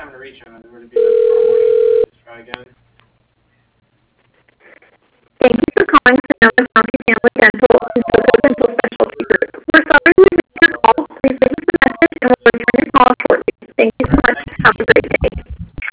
time to reach him. Would it be tomorrow morning? Let's try again. Thank you for calling Sonoma County Family Dental.